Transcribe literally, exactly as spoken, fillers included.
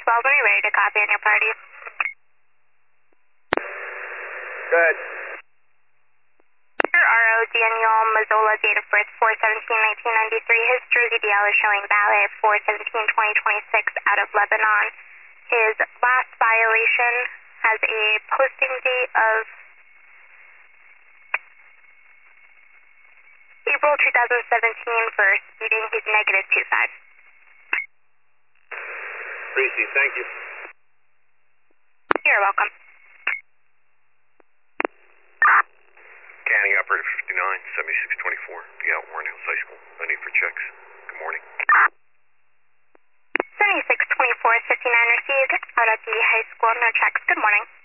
twelve, when you're ready to copy on your party. Good. Your R O, Daniel Mazzola, date of birth four seventeen nineteen ninety-three. His Jersey D L is showing valid four seventeen twenty twenty-six out of Lebanon. His last violation has a posting date of April two thousand seventeen for speeding. He's negative two five. Appreciate, thank you. You're welcome. County Operator fifty-nine, seventy-six twenty-four, be out Warren Hills High School. No need for checks. Good morning. seventy-six twenty-four, fifty-nine received. Out at the high school, no checks. Good morning.